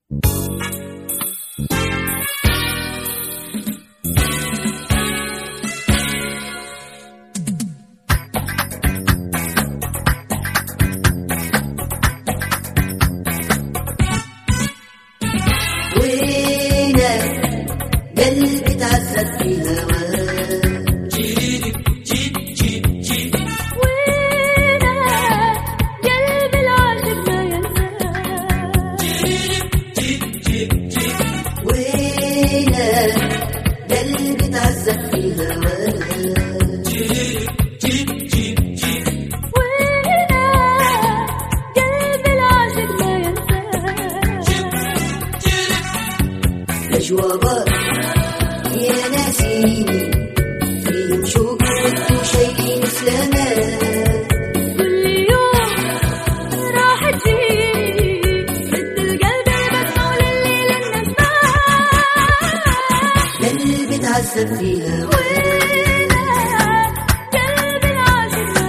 قلبي تعذب في هواك، وينك قلبي العاشق ما ينساك، وينك قلبي تعذب في هواك، وينك قلبي العاشق ما ينساك، أجوابك يا ناسيني فيهم شوق وشيء سلامات، كل يوم راح تجيني رد القلب المسمول الليل النسمات، قلبي تعذب في هواك، وينك قلبي العاشق ما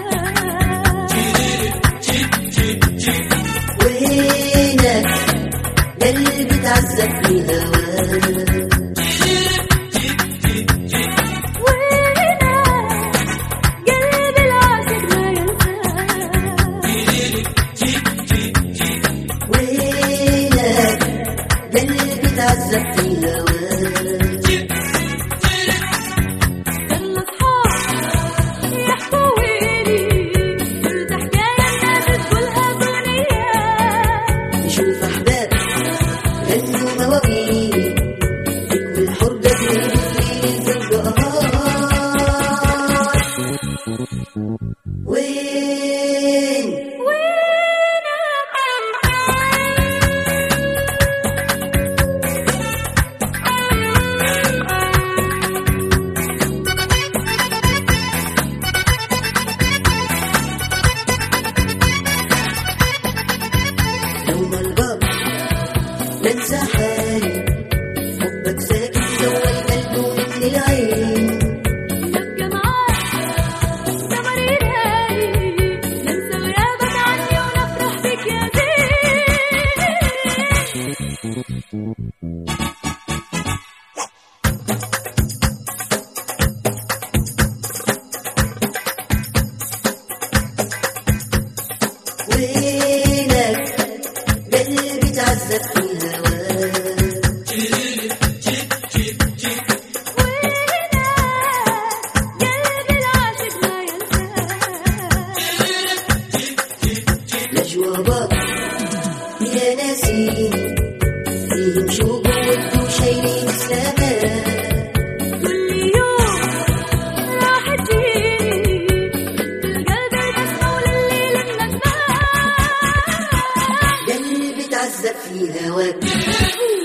ينساك، وينك قلبي تعذب في هواك، تعذب في هواك. كل أصحاب يحكوا ويلي كل حكاية الناس تقولها دنيا، نشوف أحباب غنوا مواويل ذكر الحرة في الزرقاء، يوم الباب ننسى حالي، حبك ساكن جوا القلب ومثل العين، نبقى معاك سمري ليالي ننسى غيابك عني ونفرح بك يا وينك قلبي تعذب في هواك، وينك قلبي العاشق ما ينساك، لأجوابك يا ناسيني فيهم شوق وشيء سلامات، كل يوم راح تجيني رد القلب المسمول الليل النسمات، قلبي تعذب في هواك.